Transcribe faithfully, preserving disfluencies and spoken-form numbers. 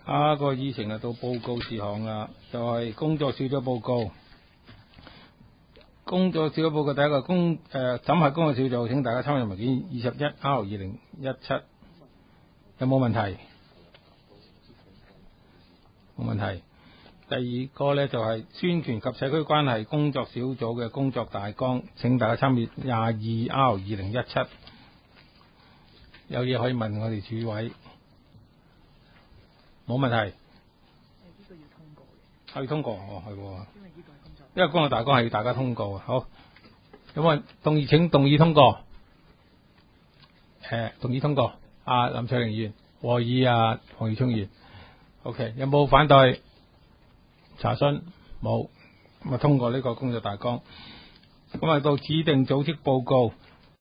下一個議程就到報告事項啦，就係、是、工作小組報告。工作小組報告第一個工誒、呃、審核工作小組，請大家參閱文件二十一 R 二零一七，有冇問題？冇問題。第二個呢，就係、是、宣傳及社區關係工作小組嘅工作大綱，請大家參閱廿二 R 二零一七。有嘢可以問我哋主委，冇問題。 呢個要通過嘅。 可以通過，哦係喎。 因為呢個係工作。 因為工作大綱係要大家通過。好，有冇人動議？請動議通過。誒、呃，動議通過。阿、啊、林翠玲議員，和議啊，黃耀聰議員。OK， 有冇反對？查詢冇，咁啊通過呢個工作大綱。咁啊到指定組織報告，